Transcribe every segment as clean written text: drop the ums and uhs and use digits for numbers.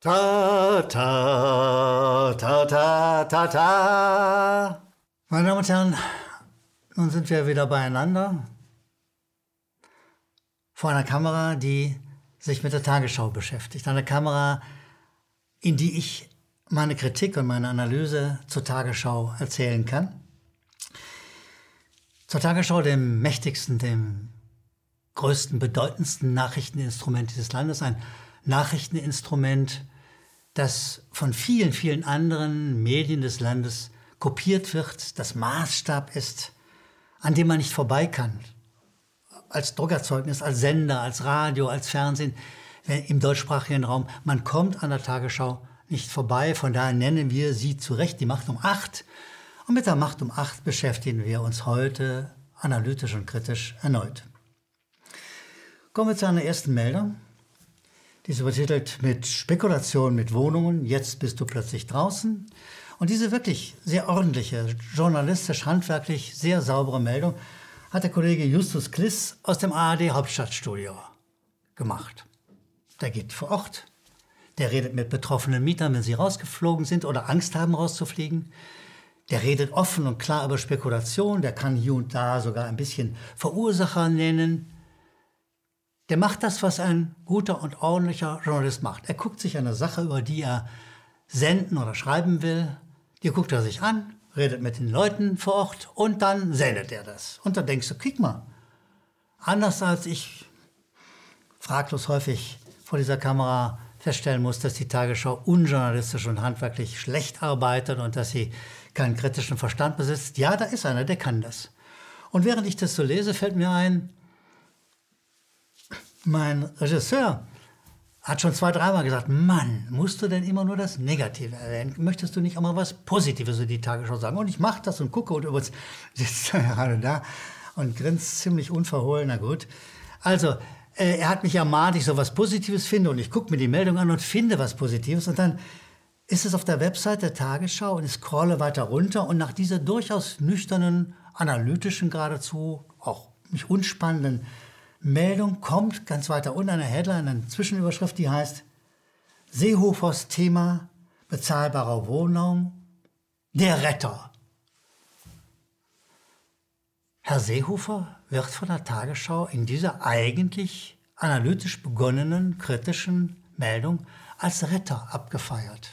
Ta, ta, ta, ta, ta, ta. Meine Damen und Herren, nun sind wir wieder beieinander vor einer Kamera, die sich mit der Tagesschau beschäftigt. Eine Kamera, in die ich meine Kritik und meine Analyse zur Tagesschau erzählen kann. Zur Tagesschau, dem mächtigsten, dem größten, bedeutendsten Nachrichteninstrument dieses Landes. Ein Nachrichteninstrument, das von vielen, vielen anderen Medien des Landes kopiert wird, das Maßstab ist, an dem man nicht vorbei kann. Als Druckerzeugnis, als Sender, als Radio, als Fernsehen im deutschsprachigen Raum. Man kommt an der Tagesschau nicht vorbei. Von daher nennen wir sie zu Recht die Macht um 8. Und mit der Macht um 8 beschäftigen wir uns heute analytisch und kritisch erneut. Kommen wir zu einer ersten Meldung. Die ist übertitelt mit Spekulation mit Wohnungen. Jetzt bist du plötzlich draußen. Und diese wirklich sehr ordentliche, journalistisch, handwerklich sehr saubere Meldung hat der Kollege Justus Kliss aus dem ARD Hauptstadtstudio gemacht. Der geht vor Ort, der redet mit betroffenen Mietern, wenn sie rausgeflogen sind oder Angst haben, rauszufliegen. Der redet offen und klar über Spekulation, der kann hier und da sogar ein bisschen Verursacher nennen. Der macht das, was ein guter und ordentlicher Journalist macht. Er guckt sich eine Sache, über die er senden oder schreiben will, die guckt er sich an, redet mit den Leuten vor Ort und dann sendet er das. Und dann denkst du, kick mal, anders als ich fraglos häufig vor dieser Kamera feststellen muss, dass die Tagesschau unjournalistisch und handwerklich schlecht arbeitet und dass sie keinen kritischen Verstand besitzt. Ja, da ist einer, der kann das. Und während ich das so lese, fällt mir ein, mein Regisseur hat schon 2-3 Mal gesagt, Mann, musst du denn immer nur das Negative erwähnen? Möchtest du nicht auch mal was Positives in die Tagesschau sagen? Und ich mache das und gucke und übrigens sitzt er gerade da und grinst ziemlich unverhohlen. Na gut. Also, er hat mich ermahnt, ich soll was Positives finde und ich gucke mir die Meldung an und finde was Positives. Und dann ist es auf der Website der Tagesschau und ich scrolle weiter runter und nach dieser durchaus nüchternen, analytischen, geradezu auch nicht unspannenden Meldung kommt ganz weiter unten eine Headline, eine Zwischenüberschrift, die heißt Seehofers Thema bezahlbarer Wohnung, der Retter. Herr Seehofer wird von der Tagesschau in dieser eigentlich analytisch begonnenen, kritischen Meldung als Retter abgefeiert.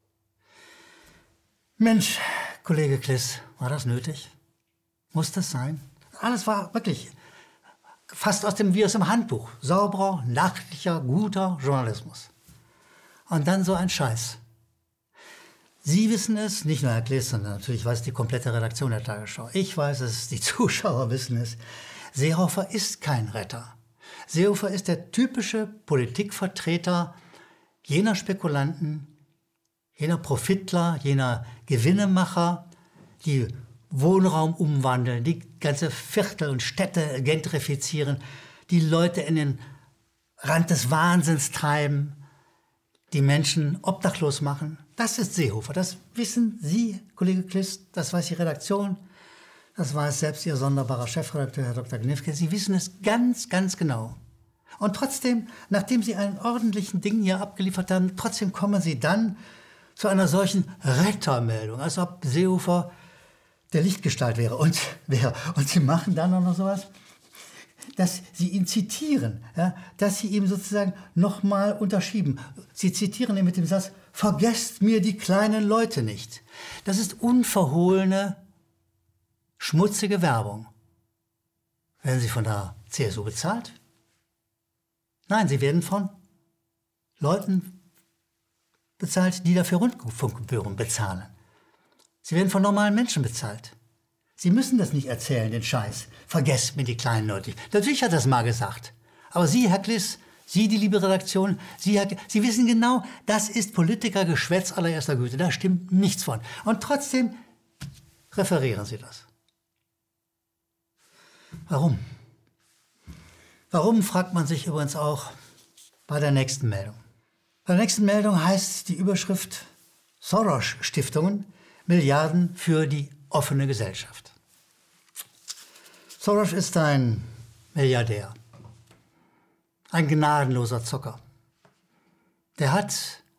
Mensch, Kollege Kliss, war das nötig? Muss das sein? Alles war wirklich fast wie aus dem Handbuch. Sauberer, nachrichtlicher, guter Journalismus. Und dann so ein Scheiß. Sie wissen es, nicht nur Herr Kliss, sondern natürlich weiß die komplette Redaktion der Tagesschau. Ich weiß es, die Zuschauer wissen es. Seehofer ist kein Retter. Seehofer ist der typische Politikvertreter jener Spekulanten, jener Profitler, jener Gewinnemacher, die Wohnraum umwandeln, die ganze Viertel und Städte gentrifizieren, die Leute in den Rand des Wahnsinns treiben, die Menschen obdachlos machen. Das ist Seehofer. Das wissen Sie, Kollege Kliss, das weiß die Redaktion, das weiß selbst Ihr sonderbarer Chefredakteur, Herr Dr. Gnifke. Sie wissen es ganz, ganz genau. Und trotzdem, nachdem Sie einen ordentlichen Ding hier abgeliefert haben, trotzdem kommen Sie dann zu einer solchen Rettermeldung, als ob Seehofer der Lichtgestalt wäre. Und Sie machen dann auch noch sowas, dass Sie ihn zitieren, ja, dass Sie ihm sozusagen nochmal unterschieben. Sie zitieren ihn mit dem Satz, vergesst mir die kleinen Leute nicht. Das ist unverhohlene, schmutzige Werbung. Werden Sie von der CSU bezahlt? Nein, Sie werden von Leuten bezahlt, die dafür Rundfunkgebühren bezahlen. Sie werden von normalen Menschen bezahlt. Sie müssen das nicht erzählen, den Scheiß. Vergesst mir die kleinen Leute. Natürlich hat er das mal gesagt. Aber Sie, Herr Kliss, Sie, die liebe Redaktion, Sie wissen genau, das ist Politikergeschwätz allererster Güte. Da stimmt nichts von. Und trotzdem referieren Sie das. Warum? Warum, fragt man sich übrigens auch bei der nächsten Meldung. Bei der nächsten Meldung heißt die Überschrift Soros-Stiftungen, Milliarden für die offene Gesellschaft. Soros ist ein Milliardär, ein gnadenloser Zocker. Der hat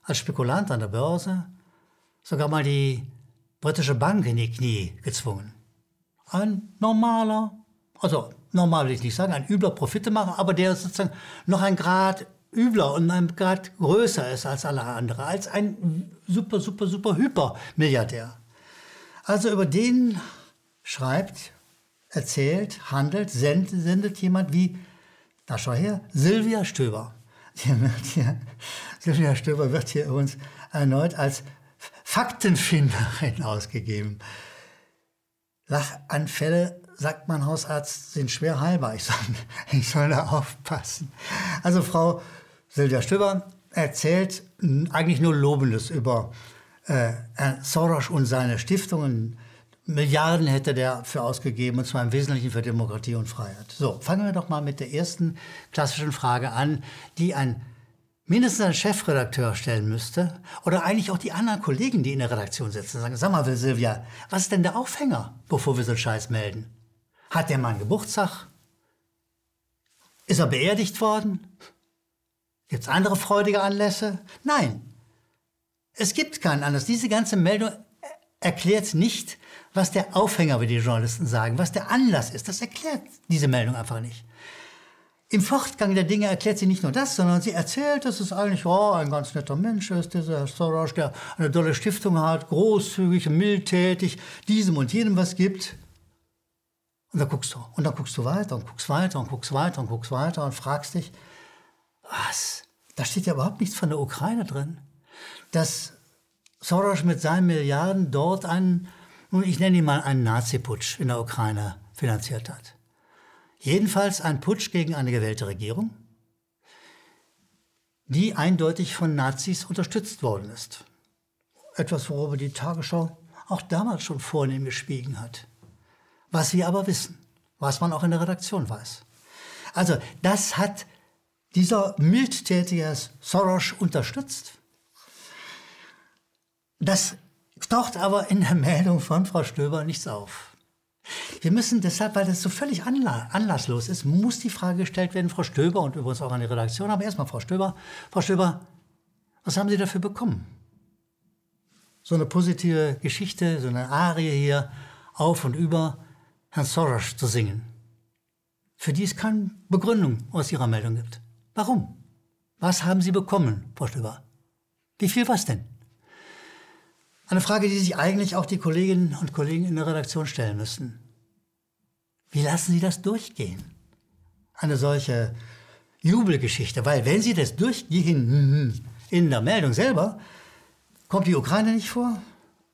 als Spekulant an der Börse sogar mal die britische Bank in die Knie gezwungen. Ein normaler, also normal will ich nicht sagen, ein übler Profitemacher, aber der sozusagen noch ein Grad übler und ein Grad größer ist als alle anderen, als ein super, super, super Hyper-Milliardär. Also über den schreibt, erzählt, handelt, sendet jemand wie, da schau her, Sylvia Stöber. Sylvia Stöber wird hier übrigens erneut als Faktenfinderin ausgegeben. Lachanfälle, sagt mein Hausarzt, sind schwer heilbar. Ich soll da aufpassen. Also Frau Sylvia Stöber erzählt eigentlich nur Lobendes über Soros und seine Stiftungen. Milliarden hätte der dafür ausgegeben, und zwar im Wesentlichen für Demokratie und Freiheit. So, fangen wir doch mal mit der ersten klassischen Frage an, die mindestens ein Chefredakteur stellen müsste oder eigentlich auch die anderen Kollegen, die in der Redaktion sitzen, sagen, sag mal, Sylvia, was ist denn der Aufhänger, bevor wir so einen Scheiß melden? Hat der Mann Geburtstag? Ist er beerdigt worden? Gibt es andere freudige Anlässe? Nein, es gibt keinen Anlass. Diese ganze Meldung erklärt nicht, was der Aufhänger, wie die Journalisten sagen, was der Anlass ist. Das erklärt diese Meldung einfach nicht. Im Fortgang der Dinge erklärt sie nicht nur das, sondern sie erzählt, dass es eigentlich ein ganz netter Mensch ist, dieser Soros, der eine tolle Stiftung hat, großzügig, mildtätig, diesem und jenem was gibt. Und dann guckst du weiter und guckst weiter und guckst weiter und guckst weiter und fragst dich, was? Da steht ja überhaupt nichts von der Ukraine drin. Dass Soros mit seinen Milliarden dort ich nenne ihn mal einen Nazi-Putsch in der Ukraine finanziert hat. Jedenfalls ein Putsch gegen eine gewählte Regierung, die eindeutig von Nazis unterstützt worden ist. Etwas, worüber die Tagesschau auch damals schon vornehm geschwiegen hat. Was wir aber wissen, was man auch in der Redaktion weiß. Also das hat dieser mildtätige Soros unterstützt. Das taucht aber in der Meldung von Frau Stöber nichts auf. Wir müssen deshalb, weil das so völlig anlasslos ist, muss die Frage gestellt werden, Frau Stöber und übrigens auch an die Redaktion, aber erstmal Frau Stöber, was haben Sie dafür bekommen? So eine positive Geschichte, so eine Arie hier auf und über Herrn Soros zu singen, für die es keine Begründung aus Ihrer Meldung gibt. Warum? Was haben Sie bekommen, Frau Stöber? Wie viel was denn? Eine Frage, die sich eigentlich auch die Kolleginnen und Kollegen in der Redaktion stellen müssten. Wie lassen Sie das durchgehen? Eine solche Jubelgeschichte, weil wenn Sie das durchgehen in der Meldung selber, kommt die Ukraine nicht vor,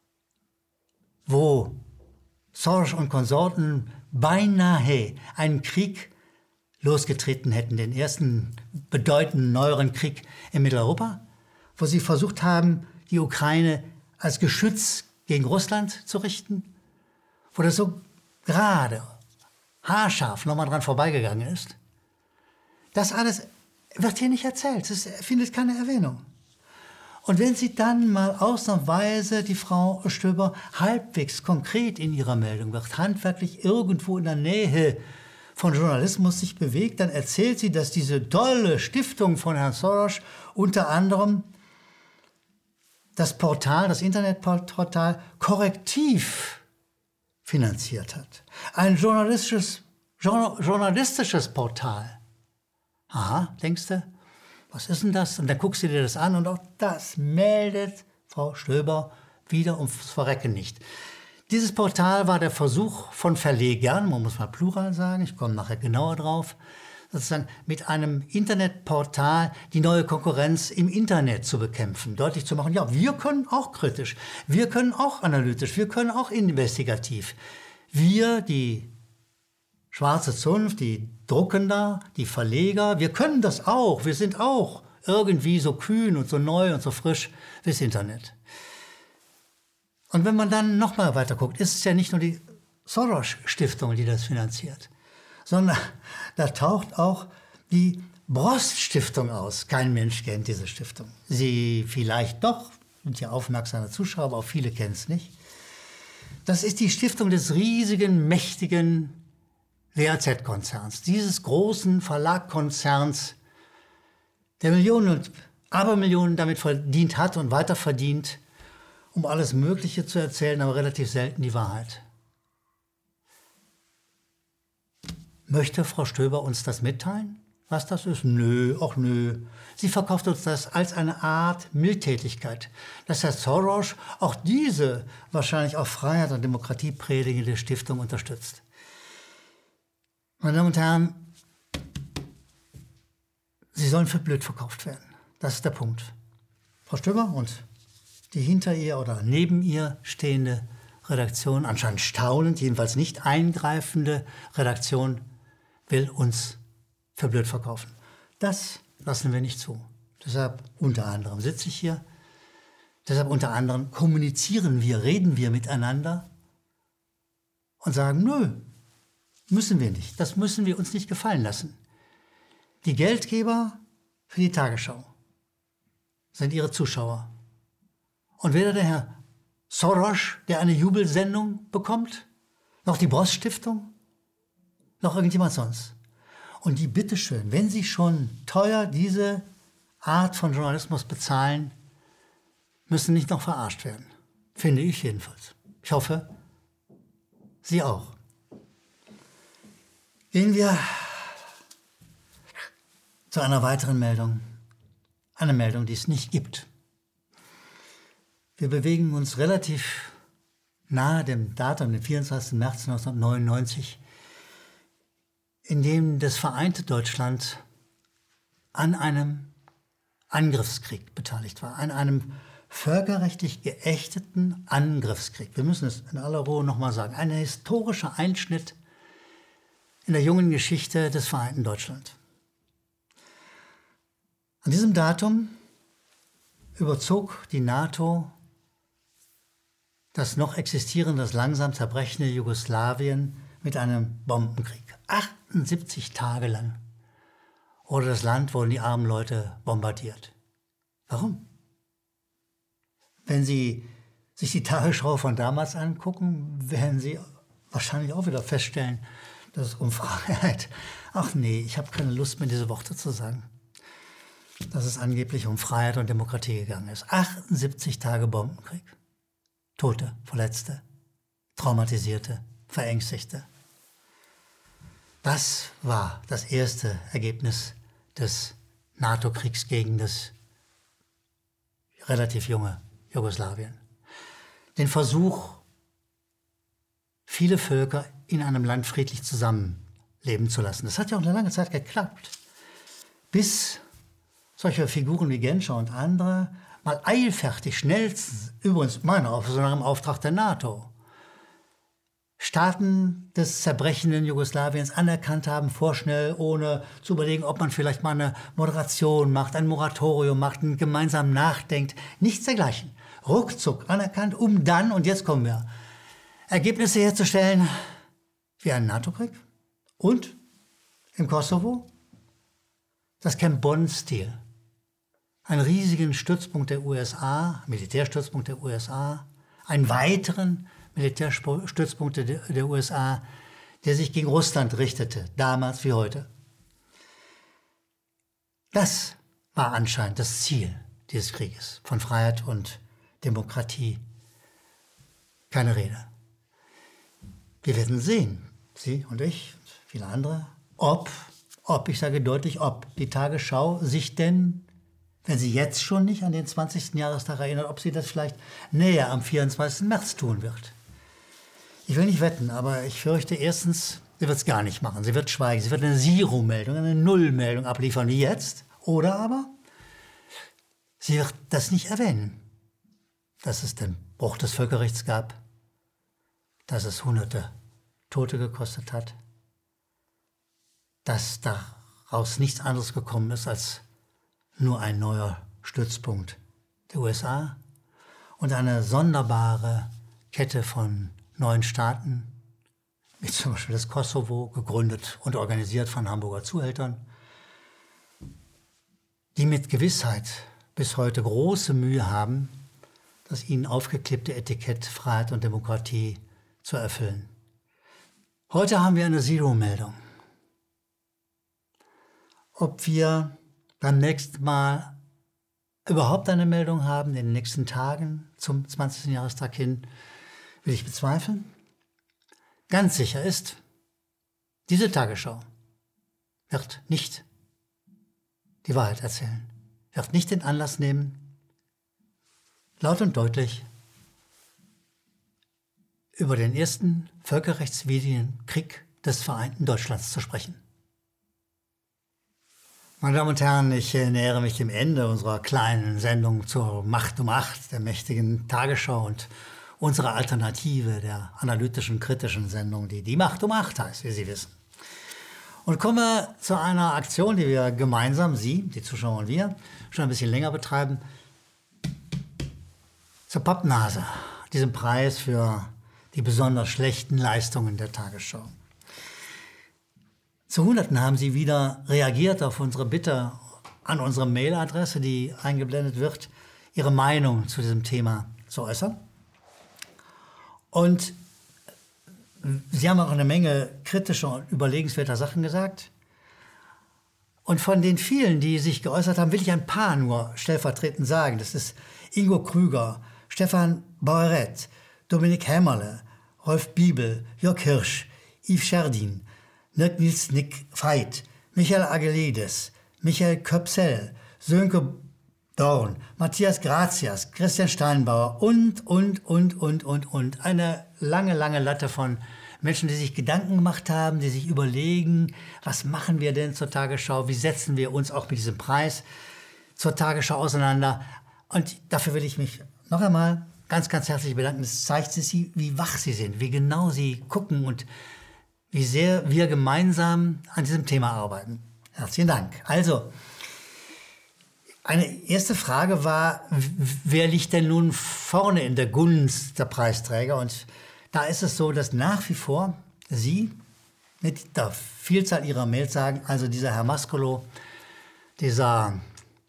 wo Soros und Konsorten beinahe einen Krieg losgetreten hätten, den ersten bedeutenden neueren Krieg in Mitteleuropa, wo sie versucht haben, die Ukraine als Geschütz gegen Russland zu richten, wo das so gerade, haarscharf nochmal dran vorbeigegangen ist. Das alles wird hier nicht erzählt, es findet keine Erwähnung. Und wenn Sie dann mal ausnahmsweise die Frau Stöber halbwegs konkret in ihrer Meldung wird, handwerklich irgendwo in der Nähe von Journalismus sich bewegt, dann erzählt sie, dass diese tolle Stiftung von Herrn Soros unter anderem das Internetportal Korrektiv finanziert hat. Ein journalistisches Portal. Aha, denkst du, was ist denn das? Und dann guckst du dir das an und auch das meldet Frau Stöber wieder ums Verrecken nicht. Dieses Portal war der Versuch von Verlegern, man muss mal Plural sagen, ich komme nachher genauer drauf, sozusagen mit einem Internetportal die neue Konkurrenz im Internet zu bekämpfen, deutlich zu machen, ja, wir können auch kritisch, wir können auch analytisch, wir können auch investigativ. Wir, die schwarze Zunft, die Druckender, die Verleger, wir können das auch, wir sind auch irgendwie so kühn und so neu und so frisch wie das Internet. Und wenn man dann nochmal weiter guckt, ist es ja nicht nur die Soros-Stiftung, die das finanziert, sondern da taucht auch die Brost-Stiftung aus. Kein Mensch kennt diese Stiftung. Sie vielleicht doch, sind ja aufmerksame Zuschauer, aber auch viele kennen es nicht. Das ist die Stiftung des riesigen, mächtigen WAZ-Konzerns, dieses großen Verlagkonzerns, der Millionen und Abermillionen damit verdient hat und weiter verdient, um alles Mögliche zu erzählen, aber relativ selten die Wahrheit. Möchte Frau Stöber uns das mitteilen, was das ist? Nö, auch nö. Sie verkauft uns das als eine Art Mildtätigkeit, dass Herr Soros auch diese wahrscheinlich auf Freiheit und Demokratie predigende Stiftung unterstützt. Meine Damen und Herren, Sie sollen für blöd verkauft werden. Das ist der Punkt. Frau Stöber und die hinter ihr oder neben ihr stehende Redaktion, anscheinend staunend, jedenfalls nicht eingreifende Redaktion, will uns für blöd verkaufen. Das lassen wir nicht zu. Deshalb unter anderem sitze ich hier. Deshalb unter anderem kommunizieren wir, reden wir miteinander und sagen, nö, müssen wir nicht. Das müssen wir uns nicht gefallen lassen. Die Geldgeber für die Tagesschau sind ihre Zuschauer. Und weder der Herr Soros, der eine Jubelsendung bekommt, noch die Bross-Stiftung, noch irgendjemand sonst. Und die bitteschön, wenn sie schon teuer diese Art von Journalismus bezahlen, müssen nicht noch verarscht werden. Finde ich jedenfalls. Ich hoffe, Sie auch. Gehen wir zu einer weiteren Meldung. Eine Meldung, die es nicht gibt. Wir bewegen uns relativ nahe dem Datum, dem 24. März 1999, in dem das vereinte Deutschland an einem Angriffskrieg beteiligt war, an einem völkerrechtlich geächteten Angriffskrieg. Wir müssen es in aller Ruhe nochmal sagen. Ein historischer Einschnitt in der jungen Geschichte des vereinten Deutschland. An diesem Datum überzog die NATO das noch existierende, das langsam zerbrechende Jugoslawien mit einem Bombenkrieg. 78 Tage lang wurde das Land, wurden die armen Leute bombardiert. Warum? Wenn Sie sich die Tagesschau von damals angucken, werden Sie wahrscheinlich auch wieder feststellen, dass es um Freiheit, ach nee, ich habe keine Lust mehr, diese Worte zu sagen, dass es angeblich um Freiheit und Demokratie gegangen ist. 78 Tage Bombenkrieg. Tote, Verletzte, Traumatisierte, Verängstigte. Das war das erste Ergebnis des NATO-Kriegs gegen das relativ junge Jugoslawien. Den Versuch, viele Völker in einem Land friedlich zusammenleben zu lassen. Das hat ja auch eine lange Zeit geklappt, bis solche Figuren wie Genscher und andere mal eilfertig, schnellstens, übrigens meiner Auffassung im Auftrag der NATO, Staaten des zerbrechenden Jugoslawiens anerkannt haben, vorschnell, ohne zu überlegen, ob man vielleicht mal eine Moderation macht, ein Moratorium macht, gemeinsam nachdenkt. Nichts dergleichen. Ruckzuck anerkannt, um dann, und jetzt kommen wir, Ergebnisse herzustellen wie einen NATO-Krieg und im Kosovo das Camp Bonn-Stil. Einen riesigen Stützpunkt der USA, Militärstützpunkt der USA, einen weiteren Militärstützpunkt der USA, der sich gegen Russland richtete, damals wie heute. Das war anscheinend das Ziel dieses Krieges, von Freiheit und Demokratie. Keine Rede. Wir werden sehen, Sie und ich und viele andere, ob, ich sage deutlich ob, die Tagesschau sich denn, wenn sie jetzt schon nicht an den 20. Jahrestag erinnert, ob sie das vielleicht näher am 24. März tun wird. Ich will nicht wetten, aber ich fürchte erstens, sie wird es gar nicht machen. Sie wird schweigen, sie wird eine Zero-Meldung, eine Null-Meldung abliefern wie jetzt. Oder aber sie wird das nicht erwähnen, dass es den Bruch des Völkerrechts gab, dass es Hunderte Tote gekostet hat, dass daraus nichts anderes gekommen ist als nur ein neuer Stützpunkt der USA und eine sonderbare Kette von neuen Staaten, wie zum Beispiel das Kosovo, gegründet und organisiert von Hamburger Zuhältern, die mit Gewissheit bis heute große Mühe haben, das ihnen aufgeklebte Etikett Freiheit und Demokratie zu erfüllen. Heute haben wir eine Zero-Meldung. Ob wir beim nächsten Mal überhaupt eine Meldung haben in den nächsten Tagen zum 20. Jahrestag hin, will ich bezweifeln. Ganz sicher ist, diese Tagesschau wird nicht die Wahrheit erzählen, wird nicht den Anlass nehmen, laut und deutlich über den ersten völkerrechtswidrigen Krieg des vereinten Deutschlands zu sprechen. Meine Damen und Herren, ich nähere mich dem Ende unserer kleinen Sendung zur Macht um Acht, der mächtigen Tagesschau und unserer Alternative, der analytischen, kritischen Sendung, die Macht um Acht heißt, wie Sie wissen. Und komme zu einer Aktion, die wir gemeinsam, Sie, die Zuschauer und wir, schon ein bisschen länger betreiben, zur Pappnase, diesem Preis für die besonders schlechten Leistungen der Tagesschau. Zu Hunderten haben Sie wieder reagiert auf unsere Bitte an unsere Mailadresse, die eingeblendet wird, Ihre Meinung zu diesem Thema zu äußern. Und Sie haben auch eine Menge kritischer und überlegenswerter Sachen gesagt. Und von den vielen, die sich geäußert haben, will ich ein paar nur stellvertretend sagen. Das ist Ingo Krüger, Stefan Baueret, Dominik Hämmerle, Rolf Biebel, Jörg Hirsch, Yves Scherdin, Nils Nick Veit, Michael Agelides, Michael Köpsel, Sönke Dorn, Matthias Gratias, Christian Steinbauer und. Eine lange Latte von Menschen, die sich Gedanken gemacht haben, die sich überlegen, was machen wir denn zur Tagesschau, wie setzen wir uns auch mit diesem Preis zur Tagesschau auseinander. Und dafür will ich mich noch einmal ganz herzlich bedanken. Das zeigt Sie, wie wach Sie sind, wie genau Sie gucken und wie sehr wir gemeinsam an diesem Thema arbeiten. Herzlichen Dank. Also, eine erste Frage war, wer liegt denn nun vorne in der Gunst der Preisträger? Und da ist es so, dass nach wie vor Sie mit der Vielzahl Ihrer Mails sagen, also dieser Herr Mascolo, dieser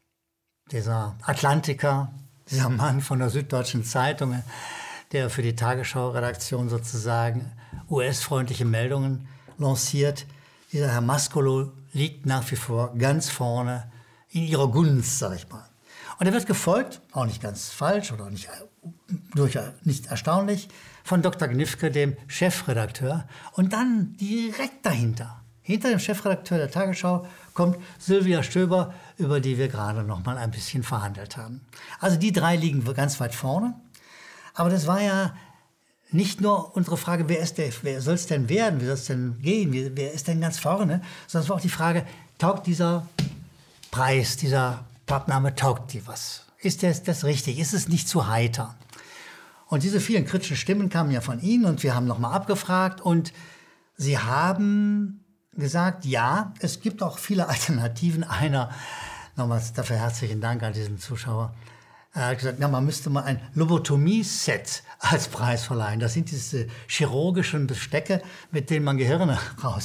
Atlantiker, dieser Mann von der Süddeutschen Zeitung, der für die Tagesschau-Redaktion sozusagen US-freundliche Meldungen lanciert. Dieser Herr Mascolo liegt nach wie vor ganz vorne in ihrer Gunst, sag ich mal. Und er wird gefolgt, auch nicht ganz falsch oder durchaus nicht erstaunlich, von Dr. Gnifke, dem Chefredakteur. Und dann direkt dahinter, hinter dem Chefredakteur der Tagesschau, kommt Sylvia Stöber, über die wir gerade noch mal ein bisschen verhandelt haben. Also die drei liegen ganz weit vorne. Aber das war ja nicht nur unsere Frage, wer soll es denn werden, wie soll es denn gehen, wer ist denn ganz vorne, sondern es war auch die Frage, taugt dieser Preis, dieser Pappname, taugt die was? Ist das richtig? Ist es nicht zu heiter? Und diese vielen kritischen Stimmen kamen ja von Ihnen und wir haben nochmal abgefragt und Sie haben gesagt, ja, es gibt auch viele Alternativen. Einer, nochmals dafür herzlichen Dank an diesen Zuschauer, er hat gesagt, man müsste mal ein Lobotomie-Set als Preis verleihen. Das sind diese chirurgischen Bestecke, mit denen man Gehirne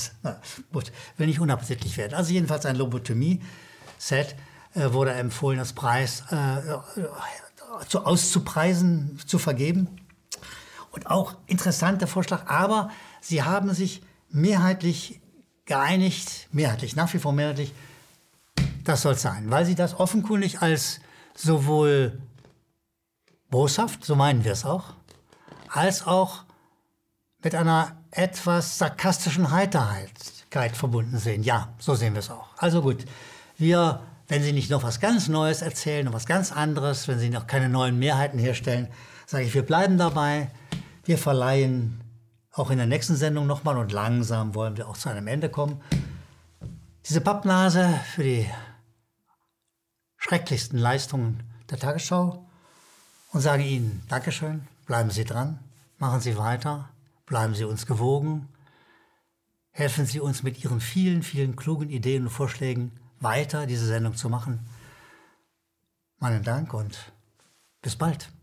will nicht unappetitlich werden. Also jedenfalls ein Lobotomie-Set wurde empfohlen, als Preis auszupreisen, zu vergeben. Und auch interessanter Vorschlag, aber sie haben sich mehrheitlich geeinigt, nach wie vor mehrheitlich, das soll es sein, weil sie das offenkundig als sowohl boshaft, so meinen wir es auch, als auch mit einer etwas sarkastischen Heiterkeit verbunden sehen. Ja, so sehen wir es auch. Also gut, wenn Sie nicht noch was ganz Neues erzählen, noch was ganz anderes, wenn Sie noch keine neuen Mehrheiten herstellen, sage ich, wir bleiben dabei. Wir verleihen auch in der nächsten Sendung nochmal und langsam wollen wir auch zu einem Ende kommen. Diese Pappnase für die schrecklichsten Leistungen der Tagesschau und sage Ihnen Dankeschön, bleiben Sie dran, machen Sie weiter, bleiben Sie uns gewogen, helfen Sie uns mit Ihren vielen klugen Ideen und Vorschlägen weiter diese Sendung zu machen. Meinen Dank und bis bald.